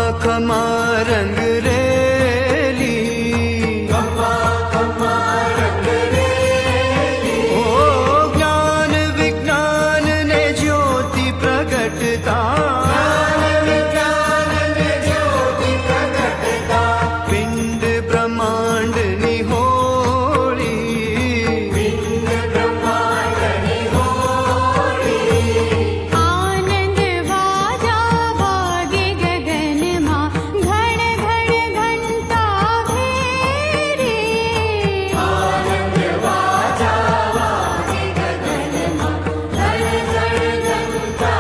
खमा रंग रेली, खमा खमा रंग रेली। ओ ज्ञान विज्ञान ने ज्योति प्रगटता, ज्ञान विज्ञान ने ज्योति प्रगटता। पिंड ब्रह्मांड निहोरी, पिंड ब्रह्मांड निहोरी। आनंद बाजा वागे गगन मां, घण घण घंटा घेरी। आनंद बाजा वागे गगन मां, घण घण घंटा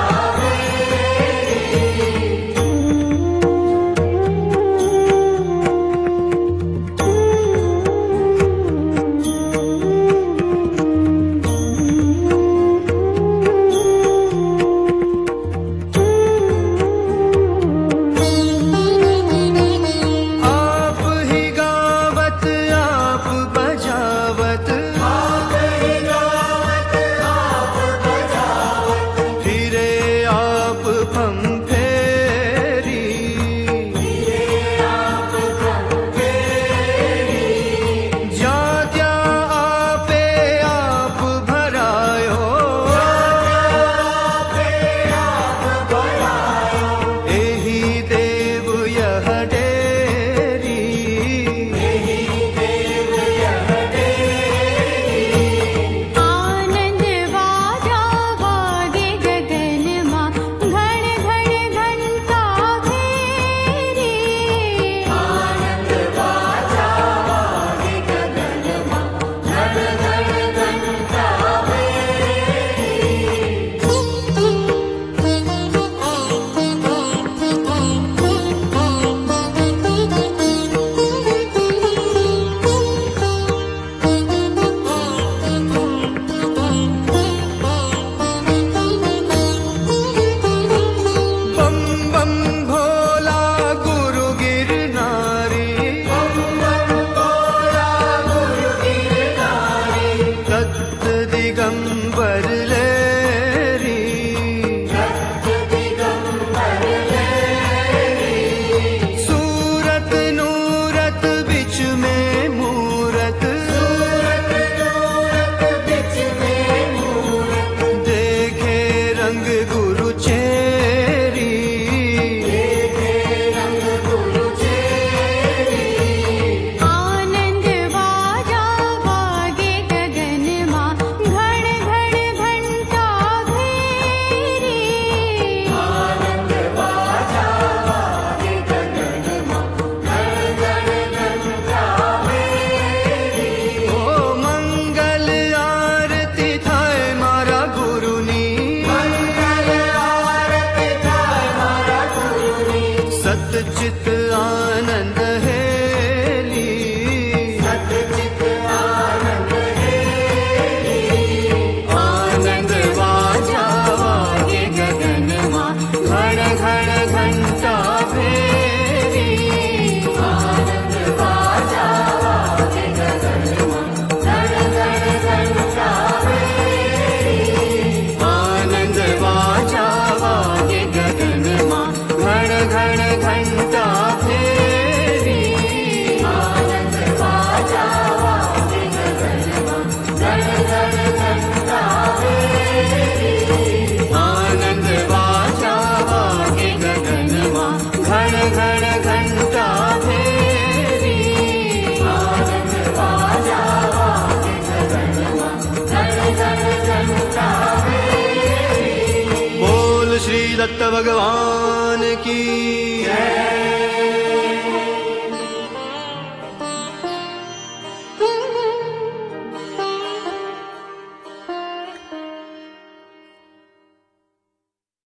आप ही गावत आप बजावत, आप ही गावत आप बजावत। फिरे आप फम फेरी, फिरे आप फम फेरी। जात्या आपे आप भरायो, आपे आप भरायो। एही देव यह डेरी, एही देव यह डेरी। आनंद बाजा वागे गगन मां, घण घण घंटा घेरी। आनंद बाजा वागे गगन मां, घण घण घंटा बम बम भोला गुरु गिरनारी, बम बम भोला गुरु गिरनारी। तत् दिगंबर लेरी, रक्त दिगंबर लेरी। सूरत नूरत बिच में मूरत, सूरत नूरत बिच में मूरत। देखे रंग गुरु चेरी, देखे रंग गुरु चेरी। आनंद बाजा वागे गगन मां, घण घण घंटा घेरी। आनंद बाजा वागे गगन मां, घण घण घंटा घेरी। ओ मंगल आरती थाय मारा गुरुनी, मंगल आरती थाय मारा गुरुनी। सतचित आनंद हेली, सतचित आनंद हेली। आनंद बाजा वागे गगन मां, घण घण घंटा फेरी। आनंद बाजा वागे गगन मां, घण घण घंटा घेरी। आनंद बाजा वागे गगन मां, घण घण घंटा फेरी। आनंद बाजा वागे गगन मां, घण घण घंटा घेरी। आनंद बाजा वागे गगन मां, घण घण घंटा फेरी। आनंद बाजा वागे गगन मां, घण घण घंटा घेरी। बोल श्री दत्त भगवान की